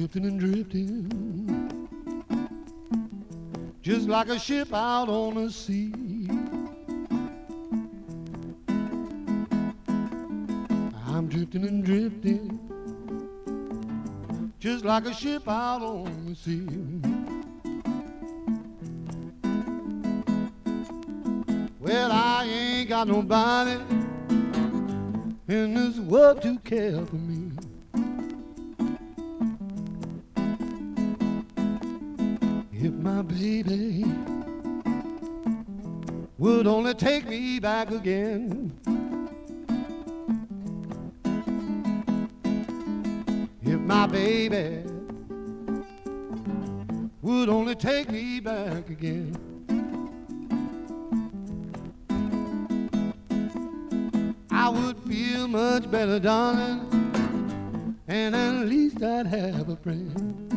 drifting and drifting, just like a ship out on the sea. I'm drifting and drifting, just like a ship out on the sea. Well, I ain't got nobody in this world to care for me. If my baby would only take me back again, if my baby would only take me back again, I would feel much better, darling, and at least I'd have a friend.